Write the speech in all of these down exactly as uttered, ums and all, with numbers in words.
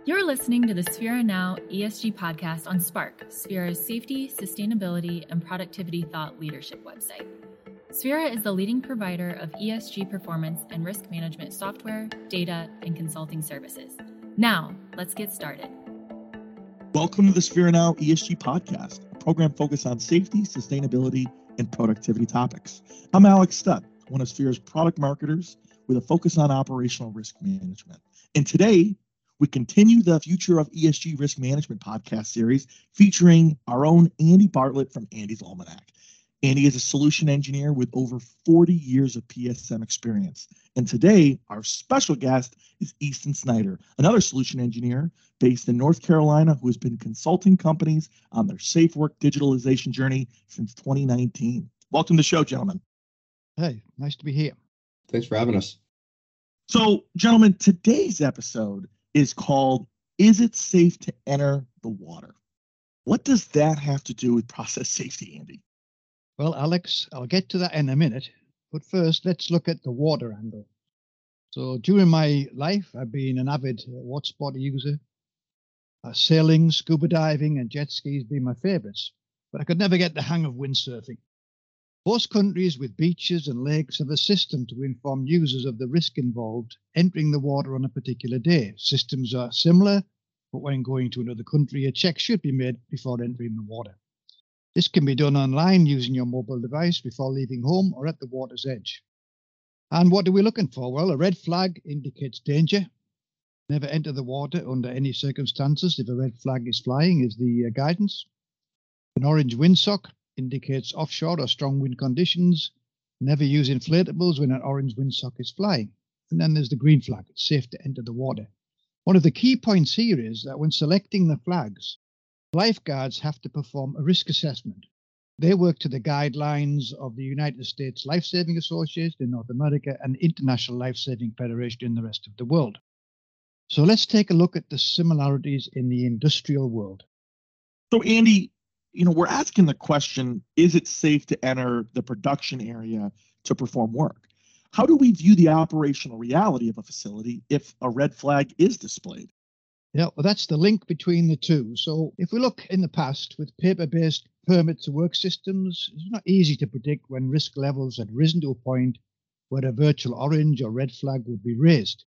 You're listening to the Sphera Now E S G podcast on Spark, Sphera's safety, sustainability, and productivity thought leadership website. Sphera is the leading provider of E S G performance and risk management software, data, and consulting services. Now, let's get started. Welcome to the Sphera Now E S G podcast, a program focused on safety, sustainability, and productivity topics. I'm Alex Stutt, one of Sphera's product marketers with a focus on operational risk management. And today, we continue the Future of E S G Risk Management podcast series featuring our own Andy Bartlett from Andy's Almanac. Andy is a solution engineer with over forty years of P S M experience. And today, our special guest is Easton Snyder, another solution engineer based in North Carolina who has been consulting companies on their safe work digitalization journey since twenty nineteen. Welcome to the show, gentlemen. Hey, nice to be here. Thanks for having us. So, gentlemen, today's episode is called, Is It Safe to Enter the Water? What does that have to do with process safety, Andy? Well, Alex, I'll get to that in a minute. But first, let's look at the water angle. So during my life, I've been an avid water sport user. Uh, sailing, scuba diving, and jet skis being my favorites. But I could never get the hang of windsurfing. Most countries with beaches and lakes have a system to inform users of the risk involved entering the water on a particular day. Systems are similar, but when going to another country, a check should be made before entering the water. This can be done online using your mobile device before leaving home or at the water's edge. And what are we looking for? Well, a red flag indicates danger. Never enter the water under any circumstances if a red flag is flying is the uh, guidance. An orange windsock indicates offshore or strong wind conditions. Never use inflatables when an orange windsock is flying. And then there's the green flag. It's safe to enter the water. One of the key points here is that when selecting the flags, lifeguards have to perform a risk assessment. They work to the guidelines of the United States Life-Saving Association in North America and International Life-Saving Federation in the rest of the world. So let's take a look at the similarities in the industrial world. So, Andy, you know, we're asking the question, is it safe to enter the production area to perform work? How do we view the operational reality of a facility if a red flag is displayed? Yeah, well, that's the link between the two. So if we look in the past with paper-based permit to work systems, it's not easy to predict when risk levels had risen to a point where a virtual orange or red flag would be raised.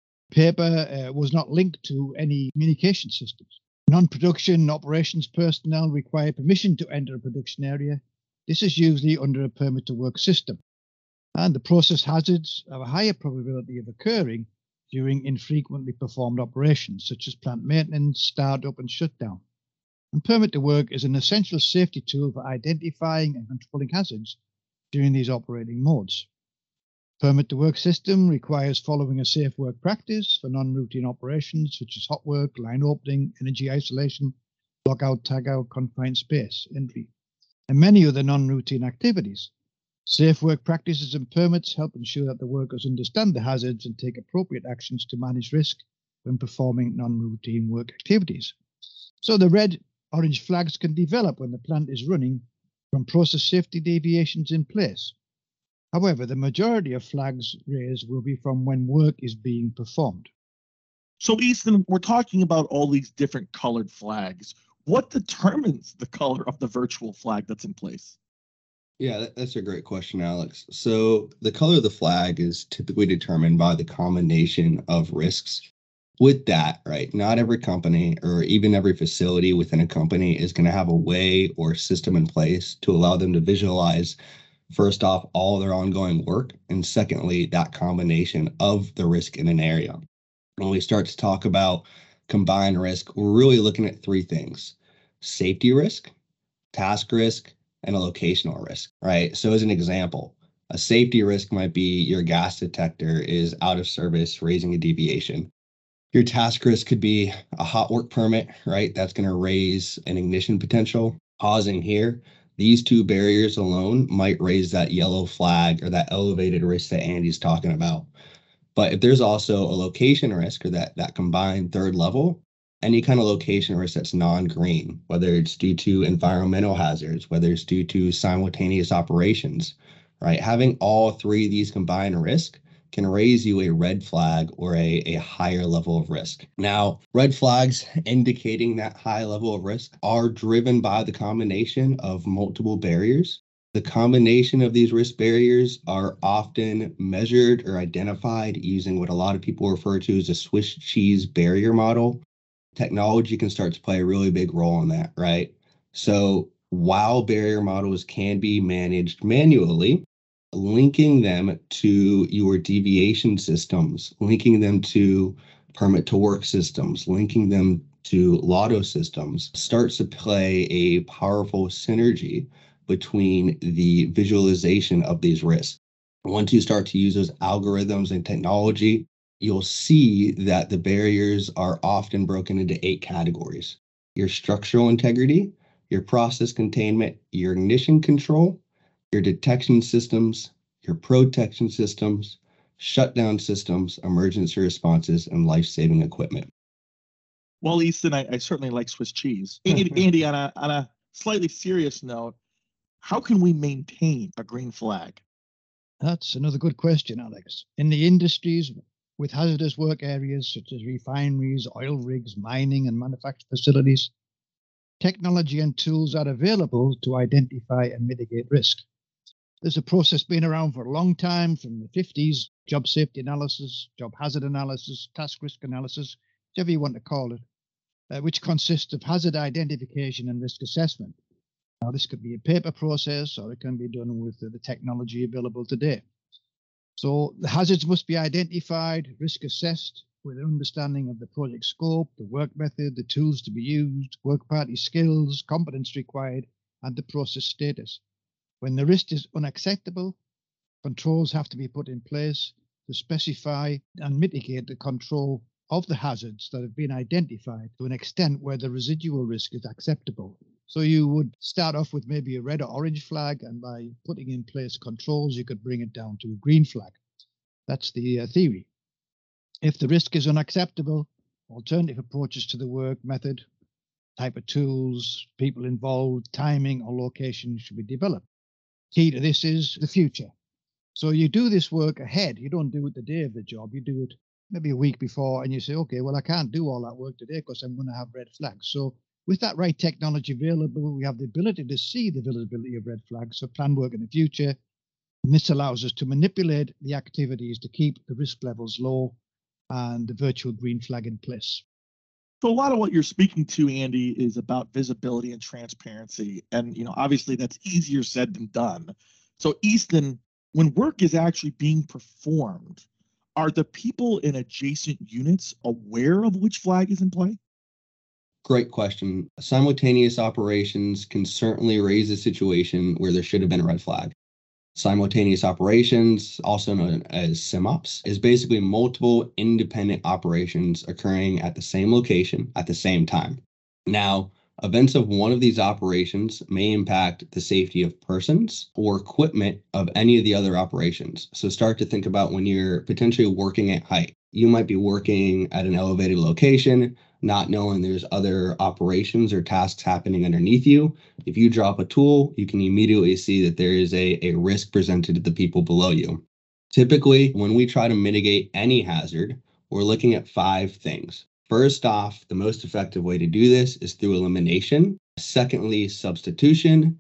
Paper uh, was not linked to any communication systems. Non-production operations personnel require permission to enter a production area. This is usually under a permit to work system. And the process hazards have a higher probability of occurring during infrequently performed operations, such as plant maintenance, startup, and shutdown. And permit to work is an essential safety tool for identifying and controlling hazards during these operating modes. Permit to work system requires following a safe work practice for non-routine operations such as hot work, line opening, energy isolation, lockout, tagout, confined space, entry, and many other non-routine activities. Safe work practices and permits help ensure that the workers understand the hazards and take appropriate actions to manage risk when performing non-routine work activities. So the red, orange flags can develop when the plant is running from process safety deviations in place. However, the majority of flags raised will be from when work is being performed. So, Easton, we're talking about all these different colored flags. What determines the color of the virtual flag that's in place? Yeah, that's a great question, Alex. So the color of the flag is typically determined by the combination of risks. With that, right, not every company or even every facility within a company is going to have a way or system in place to allow them to visualize, first off, all their ongoing work, and secondly, that combination of the risk in an area. When we start to talk about combined risk, we're really looking at three things: safety risk, task risk, and a locational risk, right? So as an example, a safety risk might be your gas detector is out of service, raising a deviation. Your task risk could be a hot work permit, right? That's going to raise an ignition potential. Pausing here, these two barriers alone might raise that yellow flag or that elevated risk that Andy's talking about. But if there's also a location risk or that, that combined third level, any kind of location risk that's non-green, whether it's due to environmental hazards, whether it's due to simultaneous operations, right? Having all three of these combined risk can raise you a red flag or a, a higher level of risk. Now, red flags indicating that high level of risk are driven by the combination of multiple barriers. The combination of these risk barriers are often measured or identified using what a lot of people refer to as a Swiss cheese barrier model. Technology can start to play a really big role in that, right? So while barrier models can be managed manually, linking them to your deviation systems, linking them to permit to work systems, linking them to lotto systems starts to play a powerful synergy between the visualization of these risks. Once you start to use those algorithms and technology, you'll see that the barriers are often broken into eight categories: your structural integrity, your process containment, your ignition control, your detection systems, your protection systems, shutdown systems, emergency responses, and life-saving equipment. Well, Easton, I, I certainly like Swiss cheese. Andy, Andy, on a on a slightly serious note, how can we maintain a green flag? That's another good question, Alex. In the industries with hazardous work areas such as refineries, oil rigs, mining, and manufacturing facilities, technology and tools are available to identify and mitigate risk. There's a process been around for a long time, from the fifties, job safety analysis, job hazard analysis, task risk analysis, whichever you want to call it, uh, which consists of hazard identification and risk assessment. Now, this could be a paper process, or it can be done with uh, the technology available today. So the hazards must be identified, risk assessed, with an understanding of the project scope, the work method, the tools to be used, work party skills, competence required, and the process status. When the risk is unacceptable, controls have to be put in place to specify and mitigate the control of the hazards that have been identified to an extent where the residual risk is acceptable. So you would start off with maybe a red or orange flag, and by putting in place controls, you could bring it down to a green flag. That's the uh, theory. If the risk is unacceptable, alternative approaches to the work method, type of tools, people involved, timing, or location should be developed. Key to this is the future. So you do this work ahead. You don't do it the day of the job. You do it maybe a week before, and you say, okay, well, I can't do all that work today because I'm going to have red flags. So with that right technology available, we have the ability to see the visibility of red flags, so plan work in the future. And this allows us to manipulate the activities to keep the risk levels low and the virtual green flag in place. So a lot of what you're speaking to, Andy, is about visibility and transparency. And, you know, obviously that's easier said than done. So Easton, when work is actually being performed, are the people in adjacent units aware of which flag is in play? Great question. Simultaneous operations can certainly raise a situation where there should have been a red flag. Simultaneous operations, also known as SimOps, is basically multiple independent operations occurring at the same location at the same time. Now, events of one of these operations may impact the safety of persons or equipment of any of the other operations. So start to think about when you're potentially working at height. You might be working at an elevated location, not knowing there's other operations or tasks happening underneath you. If you drop a tool, you can immediately see that there is a, a risk presented to the people below you. Typically, when we try to mitigate any hazard, we're looking at five things. First off, the most effective way to do this is through elimination. Secondly, substitution.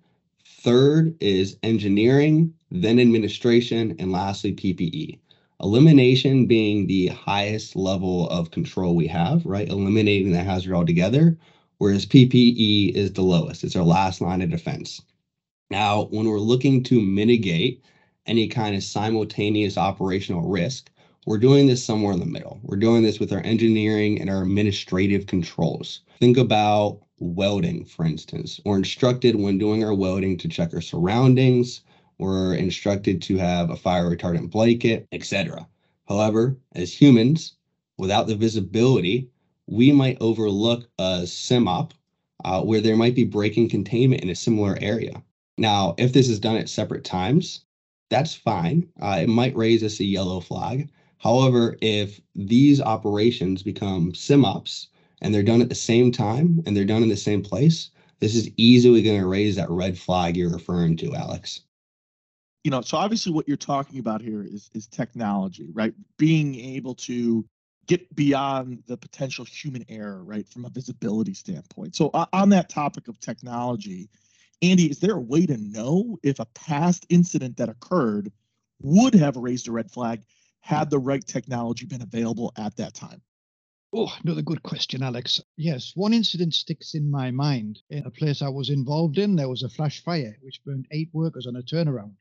Third is engineering, then administration, and lastly, P P E. Elimination being the highest level of control we have, right? Eliminating the hazard altogether, whereas P P E is the lowest. It's our last line of defense. Now, when we're looking to mitigate any kind of simultaneous operational risk, we're doing this somewhere in the middle. We're doing this with our engineering and our administrative controls. Think about welding, for instance. We're instructed when doing our welding to check our surroundings. We're instructed to have a fire retardant blanket, et cetera. However, as humans, without the visibility, we might overlook a SimOp uh, where there might be breaking containment in a similar area. Now, if this is done at separate times, that's fine. Uh, it might raise us a yellow flag. However, if these operations become SimOps and they're done at the same time and they're done in the same place, this is easily going to raise that red flag you're referring to, Alex. You know, so obviously what you're talking about here is is technology, right? Being able to get beyond the potential human error, right, from a visibility standpoint. So uh, on that topic of technology, Andy, is there a way to know if a past incident that occurred would have raised a red flag had the right technology been available at that time? Oh, another good question, Alex. Yes, one incident sticks in my mind. In a place I was involved in, there was a flash fire which burned eight workers on a turnaround.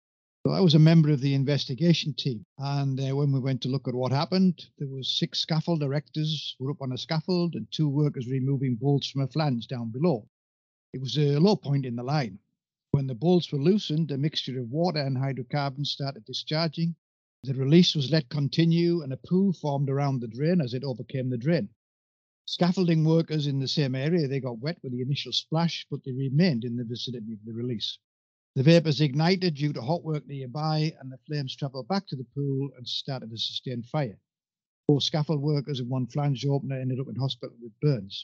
So I was a member of the investigation team, and uh, when we went to look at what happened, there was six scaffold erectors were up on a scaffold and two workers removing bolts from a flange down below. It was a low point in the line. When the bolts were loosened, a mixture of water and hydrocarbons started discharging. The release was let continue, and a pool formed around the drain as it overcame the drain. Scaffolding workers in the same area, they got wet with the initial splash, but they remained in the vicinity of the release. The vapors ignited due to hot work nearby, and the flames travelled back to the pool and started a sustained fire. Four scaffold workers and one flange opener ended up in hospital with burns.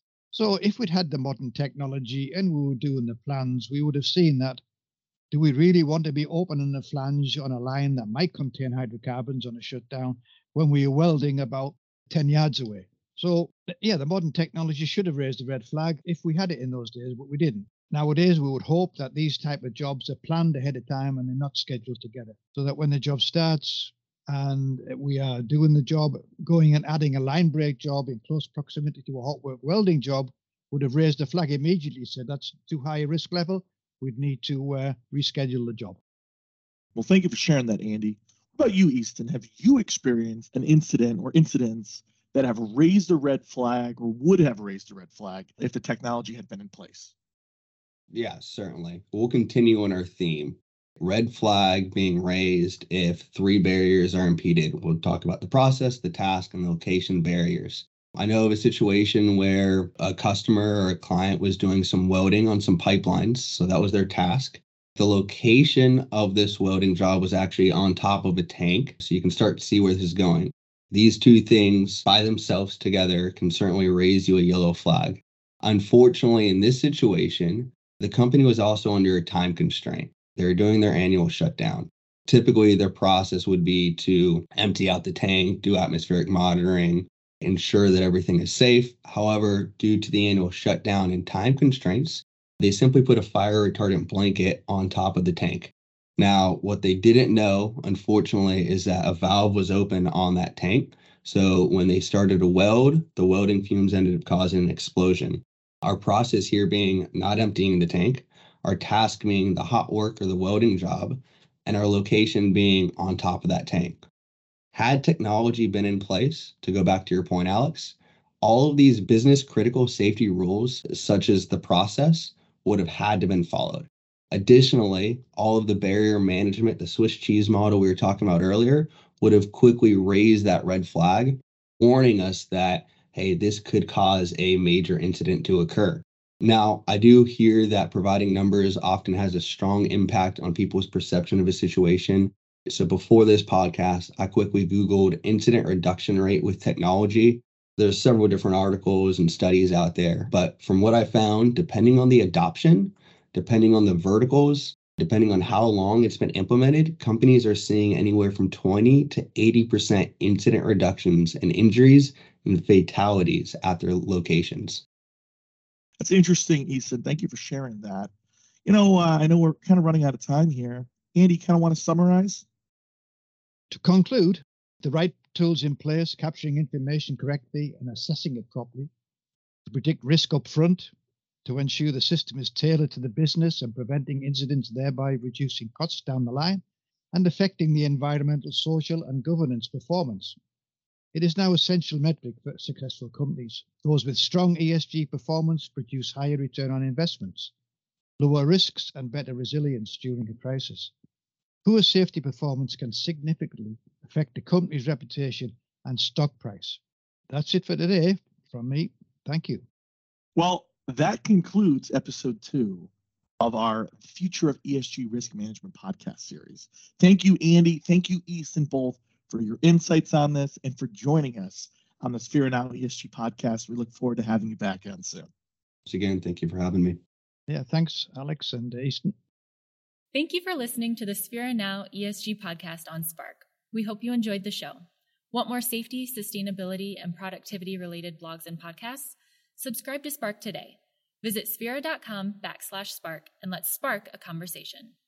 So if we'd had the modern technology and we were doing the plans, we would have seen that. Do we really want to be opening a flange on a line that might contain hydrocarbons on a shutdown when we are welding about ten yards away? So, yeah, the modern technology should have raised a red flag if we had it in those days, but we didn't. Nowadays, we would hope that these type of jobs are planned ahead of time and they're not scheduled together, so that when the job starts and we are doing the job, going and adding a line break job in close proximity to a hot work welding job would have raised a flag immediately, said that's too high a risk level. We'd need to uh, reschedule the job. Well, thank you for sharing that, Andy. What about you, Easton? Have you experienced an incident or incidents that have raised a red flag or would have raised a red flag if the technology had been in place? Yeah, certainly. We'll continue on our theme. Red flag being raised if three barriers are impeded. We'll talk about the process, the task, and the location barriers. I know of a situation where a customer or a client was doing some welding on some pipelines, so that was their task. The location of this welding job was actually on top of a tank, so you can start to see where this is going. These two things by themselves together can certainly raise you a yellow flag. Unfortunately, in this situation, the company was also under a time constraint. They're doing their annual shutdown. Typically, their process would be to empty out the tank, do atmospheric monitoring, ensure that everything is safe. However, due to the annual shutdown and time constraints, they simply put a fire retardant blanket on top of the tank. Now, what they didn't know, unfortunately, is that a valve was open on that tank. So when they started to weld, the welding fumes ended up causing an explosion. Our process here being not emptying the tank, our task being the hot work or the welding job, and our location being on top of that tank. Had technology been in place, to go back to your point, Alex, all of these business critical safety rules, such as the process, would have had to been followed. Additionally, all of the barrier management, the Swiss cheese model we were talking about earlier, would have quickly raised that red flag, warning us that, hey, this could cause a major incident to occur. Now, I do hear that providing numbers often has a strong impact on people's perception of a situation. So before this podcast, I quickly Googled incident reduction rate with technology. There's several different articles and studies out there, but from what I found, depending on the adoption, depending on the verticals, depending on how long it's been implemented, companies are seeing anywhere from twenty to eighty percent incident reductions in injuries and fatalities at their locations. That's interesting, Easton. Thank you for sharing that. You know, uh, I know we're kind of running out of time here. Andy, kind of want to summarize? To conclude, the right tools in place, capturing information correctly and assessing it properly, to predict risk up front, to ensure the system is tailored to the business and preventing incidents, thereby reducing costs down the line and affecting the environmental, social, and governance performance. It is now an essential metric for successful companies. Those with strong E S G performance produce higher return on investments, lower risks, and better resilience during a crisis. Poor safety performance can significantly affect the company's reputation and stock price. That's it for today from me. Thank you. Well, that concludes episode two of our Future of E S G Risk Management podcast series. Thank you, Andy. Thank you, Easton, both for your insights on this and for joining us on the Sphere Now E S G podcast. We look forward to having you back on soon. Once again, thank you for having me. Yeah, thanks, Alex and Easton. Thank you for listening to the Sphera Now E S G podcast on Spark. We hope you enjoyed the show. Want more safety, sustainability, and productivity-related blogs and podcasts? Subscribe to Spark today. Visit sphera.com backslash spark and let's spark a conversation.